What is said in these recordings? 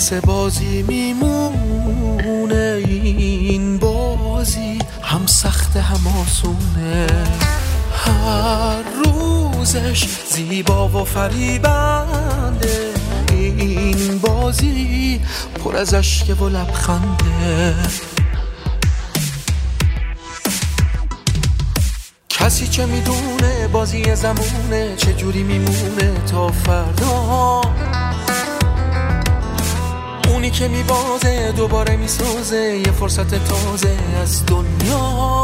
مثل بازی میمونه این بازی، هم سخت هم آسونه، هر روزش زیبا و فریبنده، این بازی پر از اشک و لبخنده. کسی چه میدونه بازی زمونه چجوری میمونه تا فردا، اونی که میبازه دوباره میسازه یه فرصت تازه از دنیا.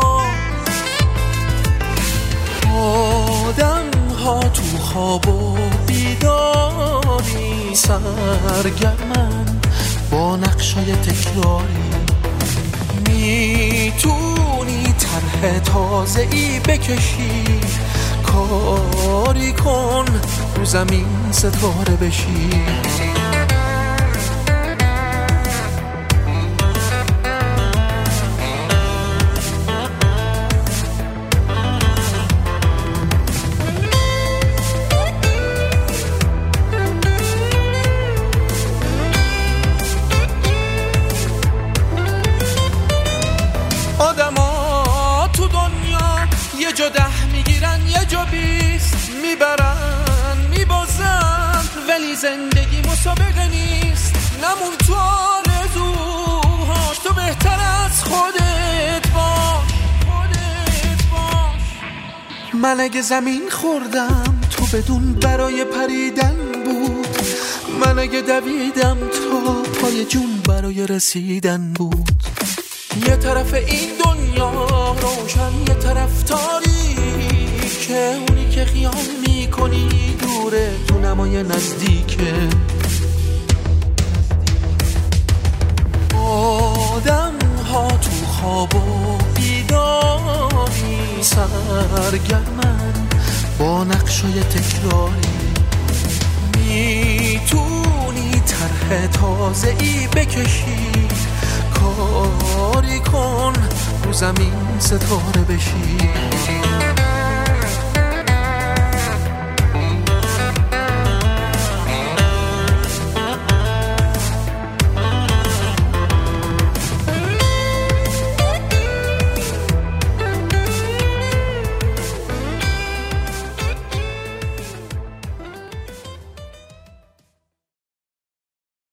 آدم ها تو خواب و بیداری سرگرمن با نقشای تکراری، میتونی طرح تازه‌ای بکشی، کاری کن رو زمین ستاره بشی. آدما تو دنیا یه جا 10 میگیرن یه جا 20 میبرن میبازن، ولی زندگی مسابقه نیست، نمون تو آرزوهاش، تو بهتر از خودت باش. من اگه زمین خوردم تو بدون برای پریدن بود، من اگه دویدم تا پای جون برای رسیدن بود. یه طرف این دنیا روشن یه طرف تاریکه، اونی که خیال میکنی دوره تو نمای نزدیکه. آدم ها تو خواب و بیداری سرگرمن با نقشای تکراری، میتونی طرح تازه‌ای بکشی، کاری کن رو زمین ستاره بشی.